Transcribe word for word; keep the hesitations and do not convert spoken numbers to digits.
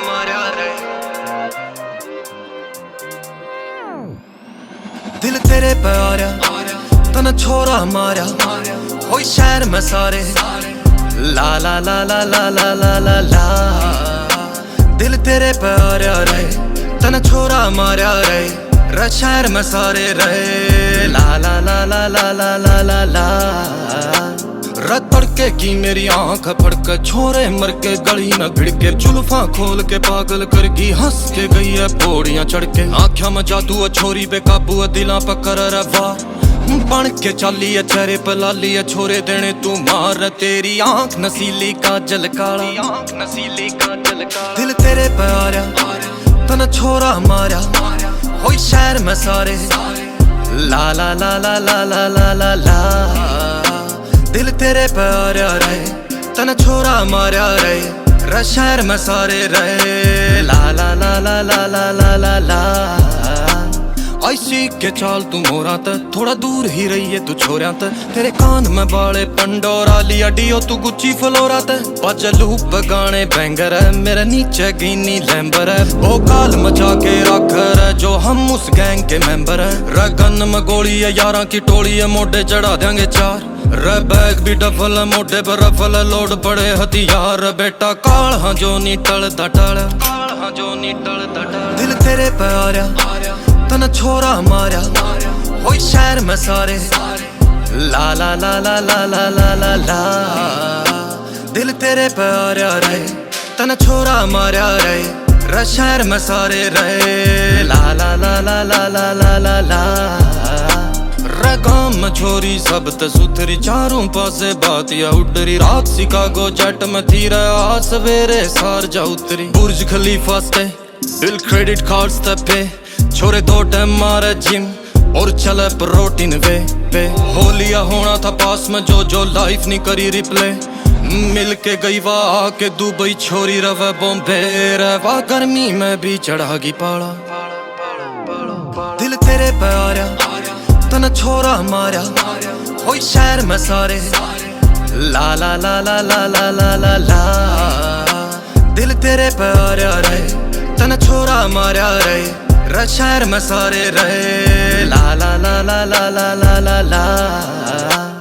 मारा रे। दिल तेरे पे आ रहा तना छोरा मारा होई शहर में सारे ला ला ला ला ला ला ला ला ला। दिल तेरे पे आ रहा रे तना छोरा मारा रे रे शहर में सारे रहे ला ला ला ला ला ला ला ला ला। रात तड़के की मेरी आंख फड़क छोरे मर के गली न भिड़के जुल्फा खोल के पागल कर गई हंस के गई है पौड़ियां चढ़ के। आँखों में जादू छोरी बेकाबू दिला पकर रवार बन के चाली है चेहरे पे लाली है छोरे देने तू मार तेरी आंख नसीली काजल काला आंख नसीली काजल काला। दिल तेरे पे आ रहा तना छोरा मारा होई शहर में सारे ला ला ला ला ला ला ला ला ला। दिल तेरे पे आ रहा रे तना छोरा मारा रे रे शहर में सारे रहे ला ला ला ला ला ला ला ला ला। ऐसी के चाल तू मोरा त थोड़ा दूर ही रही है तू छोरा त तेरे कान में बाले पंडोरा लिया डियो तू गुच्ची फ्लोरा त बजलू बगाने बैंगर है मेरे नीचे गिनी लैम्बर है वो काल मचा के रख है जो हम उस गैंग के मेंबर है। रगन में गोली है यारा की टोली है मोटे चढ़ा देंगे चार रे बैग भी डफल मोटे पर रफल लोड पड़े हथियार बेटा काल हाँ जो नी टल दटल काल हाँ जो नी टल दटल। दिल तेरे पे आ रहा तना छोरा मारा होई शहर में सारे ला ला ला ला ला ला ला ला ला। दिल तेरे पे आ रहा रे तना छोरा मारा रे रे शहर में सारे रहे ला ला ला ला ला ला ला ला ला। गाम में छोरी सब त सुथरी चारों पासे बात या उडरी रात शिकागो जेट में थी रहा सवेरे सार जा उतरी बुर्ज खलीफा से बिल क्रेडिट कार्ड्स पे छोरे दो टाइम मारे जिम और चले प्रोटीन वे पे हो लिया होना था पास में जो जो लाइफ नहीं करी रिप्ले मिल के गई वाह आके दुबई छोरी रवे बॉम्बे रवा गर्मी में भी चढ़ागी पाला। दिल तेरे पे आ रहा तना छोरा मारा होई शहर में सारे ला ला ला ला ला ला ला ला ला। दिल तेरे पे आ रहा रे तना छोरा मारा रे रे शहर में सारे रहे ला ला ला ला ला ला ला ला ला।